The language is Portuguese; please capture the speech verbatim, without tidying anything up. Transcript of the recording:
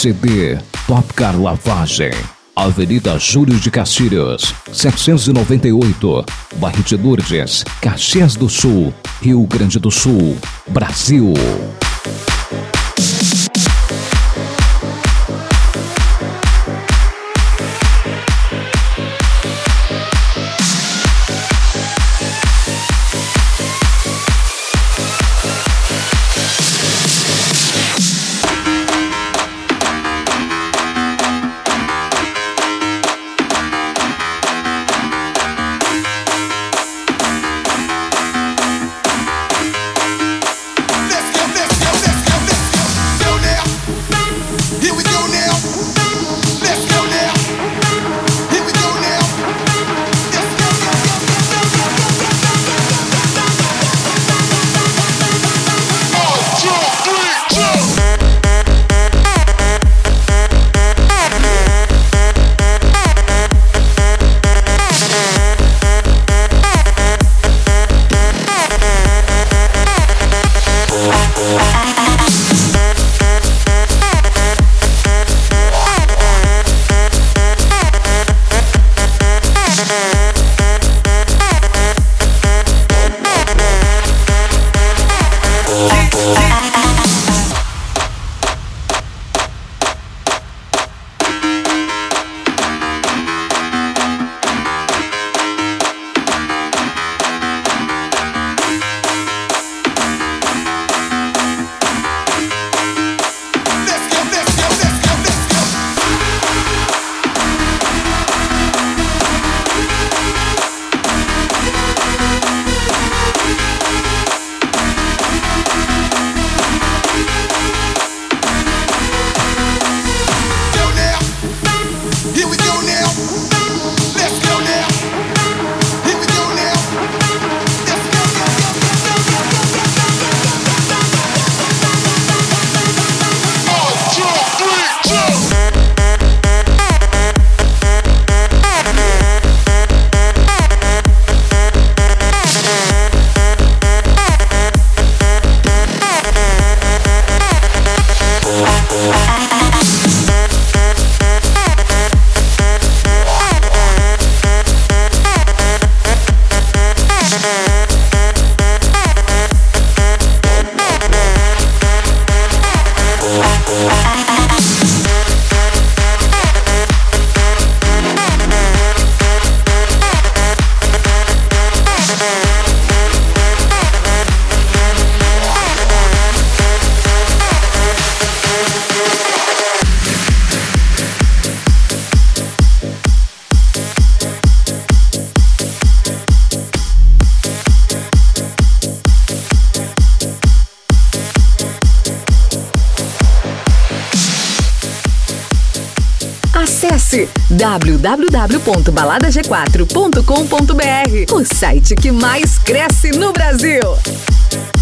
C D Top Car Lavagem, Avenida Júlio de Castilhos, setecentos e noventa e oito, bairro de Lourdes, Caxias do Sul, Rio Grande do Sul, Brasil. Acesse w w w ponto balada g quatro ponto com ponto b r, o site que mais cresce no Brasil.